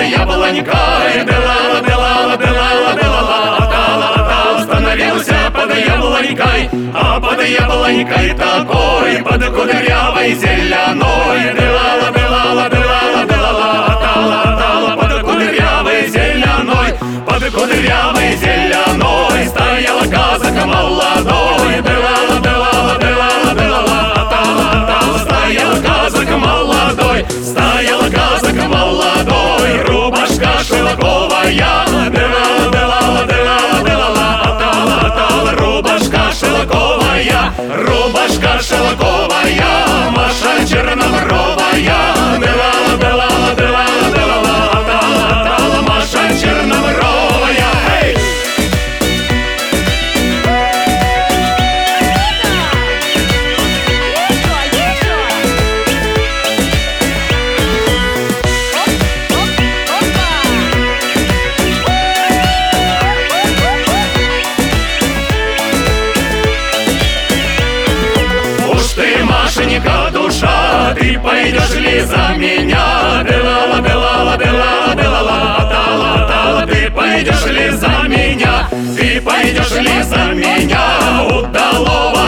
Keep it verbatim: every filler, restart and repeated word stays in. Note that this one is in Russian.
яблонькой. Белала, белала, белала, белала, отала, отала, становился под яблонькой. А под яблонькой такой, под кудрявой зеленой. Белала, белала, белала, белала, отала, отала, под кудрявой зеленой. Под кудрявой зеленой стояла казак молодой. Белала, белала, белала, белала, отала, отала, стоял казак молодой. Стоял казак молодой, рубашка шелковая. Белала, белала, белала, белала, отала, отала, рубашка шелковая. Рубашка шелковая, Маша чернобровая. Белала, белала, белала, белала, отала, отала, Маша чернобровая. Эй! Машенька, душа, ты пойдешь ли за меня? Белала, белала, белала, белала, отала, отала, ты пойдешь ли за меня? Ты пойдешь ли за меня? Удалого